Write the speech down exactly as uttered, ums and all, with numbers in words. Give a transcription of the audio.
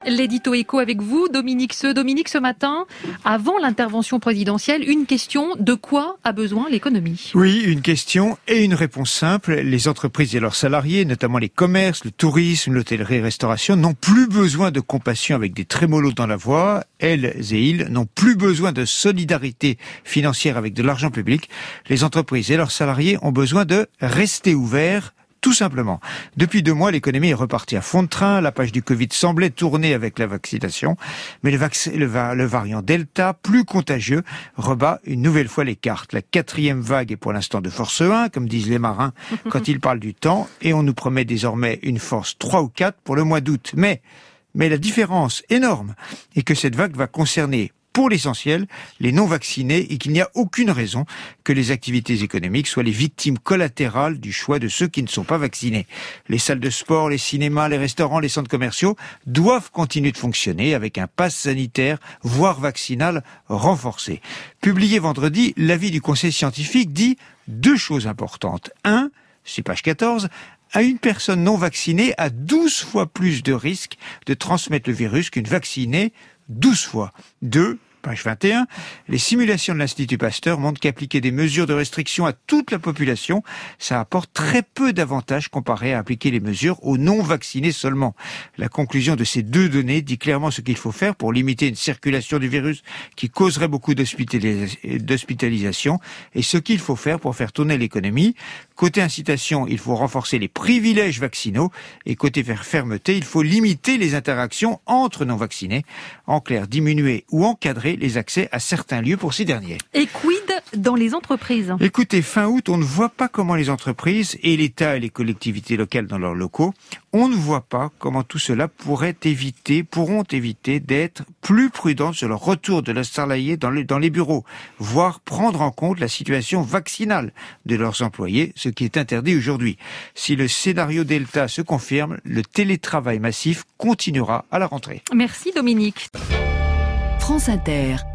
L'édito écho avec vous, Dominique Seux. Dominique, ce matin, avant l'intervention présidentielle, une question: de quoi a besoin l'économie? Oui, une question et une réponse simple. Les entreprises et leurs salariés, notamment les commerces, le tourisme, l'hôtellerie-restauration, n'ont plus besoin de compassion avec des trémolos dans la voix. Elles et ils n'ont plus besoin de solidarité financière avec de l'argent public. Les entreprises et leurs salariés ont besoin de rester ouverts. Tout simplement. Depuis deux mois, l'économie est repartie à fond de train. La page du Covid semblait tourner avec la vaccination. Mais le, vac- le, va- le variant Delta, plus contagieux, rebat une nouvelle fois les cartes. La quatrième vague est pour l'instant de force un, comme disent les marins quand ils parlent du temps. Et on nous promet désormais une force trois ou quatre pour le mois d'août. Mais, mais la différence énorme est que cette vague va concerner pour l'essentiel, les non-vaccinés, et qu'il n'y a aucune raison que les activités économiques soient les victimes collatérales du choix de ceux qui ne sont pas vaccinés. Les salles de sport, les cinémas, les restaurants, les centres commerciaux doivent continuer de fonctionner avec un pass sanitaire, voire vaccinal, renforcé. Publié vendredi, l'avis du conseil scientifique dit deux choses importantes. Un, c'est page quatorze, à une personne non vaccinée a douze fois plus de risques de transmettre le virus qu'une vaccinée, douze fois. Deux, page vingt et un, les simulations de l'Institut Pasteur montrent qu'appliquer des mesures de restriction à toute la population, ça apporte très peu d'avantages comparé à appliquer les mesures aux non-vaccinés seulement. La conclusion de ces deux données dit clairement ce qu'il faut faire pour limiter une circulation du virus qui causerait beaucoup d'hospitalis- d'hospitalisation et ce qu'il faut faire pour faire tourner l'économie. Côté incitation, il faut renforcer les privilèges vaccinaux et côté fermeté, il faut limiter les interactions entre non-vaccinés. En clair, diminuer ou encadrer les accès à certains lieux pour ces derniers. Et quid dans les entreprises? Écoutez, fin août, on ne voit pas comment les entreprises et l'État et les collectivités locales dans leurs locaux, on ne voit pas comment tout cela pourrait éviter, pourront éviter d'être plus prudents sur le retour de leurs salariés dans les, dans les bureaux, voire prendre en compte la situation vaccinale de leurs employés, ce qui est interdit aujourd'hui. Si le scénario Delta se confirme, le télétravail massif continuera à la rentrée. Merci Dominique. France Inter.